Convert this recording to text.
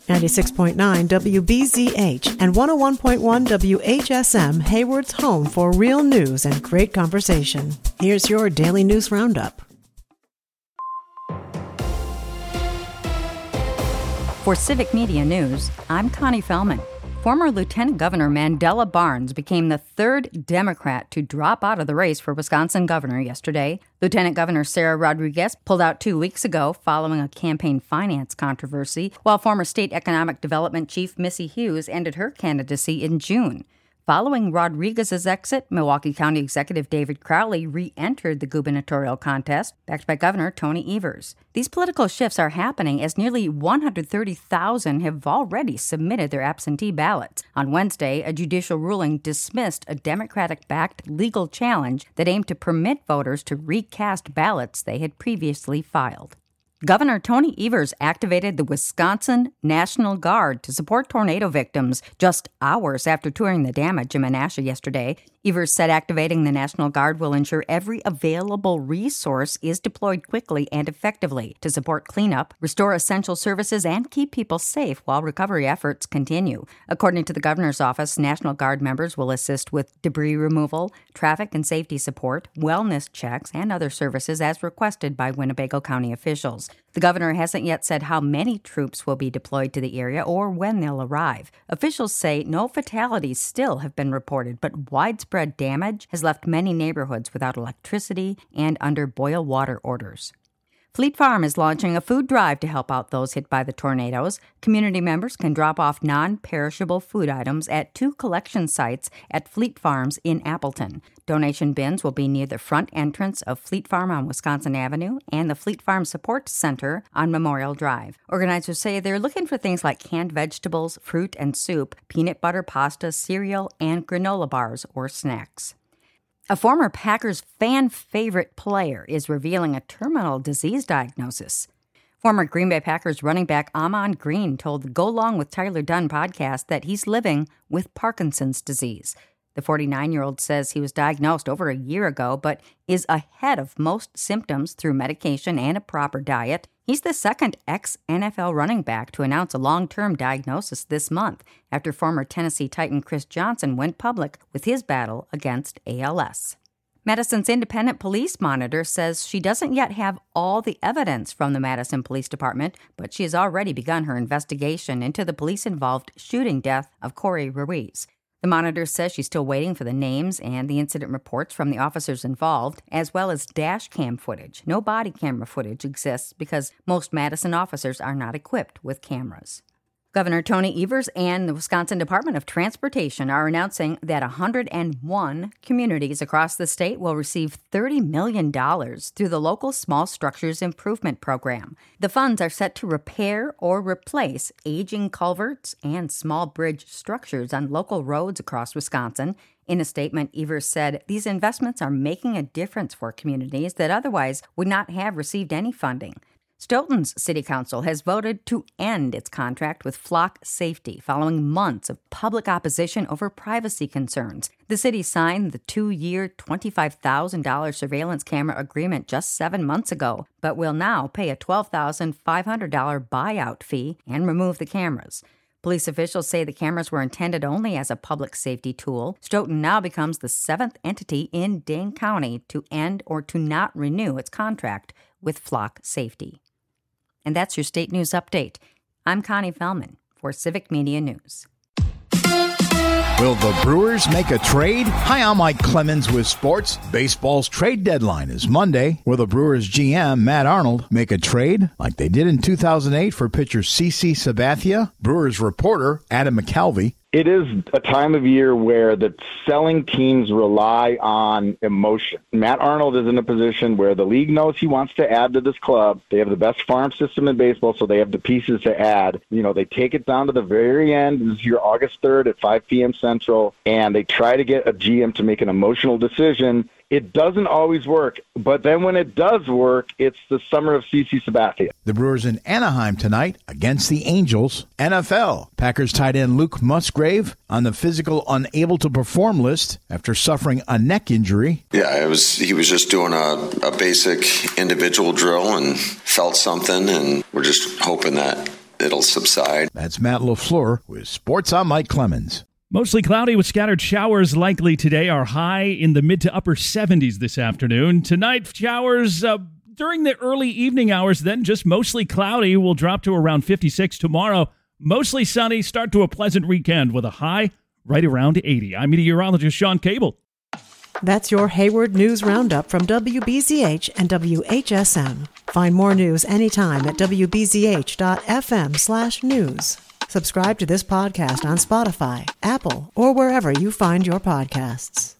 96.9 WBZH and 101.1 WHSM, Hayward's home for real news and great conversation. Here's your daily news roundup. For Civic Media News, I'm Connie Fellman. Former Lieutenant Governor Mandela Barnes became the third Democrat to drop out of the race for Wisconsin governor yesterday. Lieutenant Governor Sarah Rodriguez pulled out 2 weeks ago following a campaign finance controversy, while former State Economic Development Chief Missy Hughes ended her candidacy in June. Following Rodriguez's exit, Milwaukee County Executive David Crowley re-entered the gubernatorial contest, backed by Governor Tony Evers. These political shifts are happening as nearly 130,000 have already submitted their absentee ballots. On Wednesday, a judicial ruling dismissed a Democratic-backed legal challenge that aimed to permit voters to recast ballots they had previously filed. Governor Tony Evers activated the Wisconsin National Guard to support tornado victims just hours after touring the damage in Menasha yesterday. Evers said activating the National Guard will ensure every available resource is deployed quickly and effectively to support cleanup, restore essential services, and keep people safe while recovery efforts continue. According to the governor's office, National Guard members will assist with debris removal, traffic and safety support, wellness checks, and other services as requested by Winnebago County officials. The governor hasn't yet said how many troops will be deployed to the area or when they'll arrive. Officials say no fatalities still have been reported, but widespread damage has left many neighborhoods without electricity and under boil water orders. Fleet Farm is launching a food drive to help out those hit by the tornadoes. Community members can drop off non-perishable food items at 2 collection sites at Fleet Farms in Appleton. Donation bins will be near the front entrance of Fleet Farm on Wisconsin Avenue and the Fleet Farm Support Center on Memorial Drive. Organizers say they're looking for things like canned vegetables, fruit and soup, peanut butter pasta, cereal, and granola bars or snacks. A former Packers fan favorite player is revealing a terminal disease diagnosis. Former Green Bay Packers running back Ahman Green told the Go Long with Tyler Dunn podcast that he's living with Parkinson's disease. The 49-year-old says he was diagnosed over a year ago, but is ahead of most symptoms through medication and a proper diet. He's the second ex-NFL running back to announce a long-term diagnosis this month after former Tennessee Titan Chris Johnson went public with his battle against ALS. Madison's independent police monitor says she doesn't yet have all the evidence from the Madison Police Department, but she has already begun her investigation into the police-involved shooting death of Corey Ruiz. The monitor says she's still waiting for the names and the incident reports from the officers involved, as well as dash cam footage. No body camera footage exists because most Madison officers are not equipped with cameras. Governor Tony Evers and the Wisconsin Department of Transportation are announcing that 101 communities across the state will receive $30 million through the local Small Structures Improvement Program. The funds are set to repair or replace aging culverts and small bridge structures on local roads across Wisconsin. In a statement, Evers said these investments are making a difference for communities that otherwise would not have received any funding. Stoughton's City Council has voted to end its contract with Flock Safety following months of public opposition over privacy concerns. The city signed the 2-year, $25,000 surveillance camera agreement just 7 months ago, but will now pay a $12,500 buyout fee and remove the cameras. Police officials say the cameras were intended only as a public safety tool. Stoughton now becomes the 7th entity in Dane County to end or to not renew its contract with Flock Safety. And that's your state news update. I'm Connie Fellman for Civic Media News. Will the Brewers make a trade? Hi, I'm Mike Clemens with sports. Baseball's trade deadline is Monday. Will the Brewers GM, Matt Arnold, make a trade like they did in 2008 for pitcher CC Sabathia? Brewers reporter Adam McCalvey. It is a time of year where the selling teams rely on emotion. Matt Arnold is in a position where the league knows he wants to add to this club. They have the best farm system in baseball, so they have the pieces to add. You know, they take it down to the very end. This is your August 3rd at 5 p.m. Central, and they try to get a GM to make an emotional decision. It doesn't always work, but then when it does work, it's the summer of CC Sabathia. The Brewers in Anaheim tonight against the Angels. NFL. Packers tight end Luke Musgrave on the physical unable to perform list after suffering a neck injury. Yeah, he was just doing a basic individual drill and felt something, and we're just hoping that it'll subside. That's Matt LaFleur with Sports. I'm Mike Clemens. Mostly cloudy with scattered showers likely today. Our high in the mid to upper 70s this afternoon. Tonight, showers during the early evening hours, then just mostly cloudy. Will drop to around 56 tomorrow. Mostly sunny, start to a pleasant weekend with a high right around 80. I'm meteorologist Sean Cable. That's your Hayward News Roundup from WBZH and WHSM. Find more news anytime at WBZH.FM/news. Subscribe to this podcast on Spotify, Apple, or wherever you find your podcasts.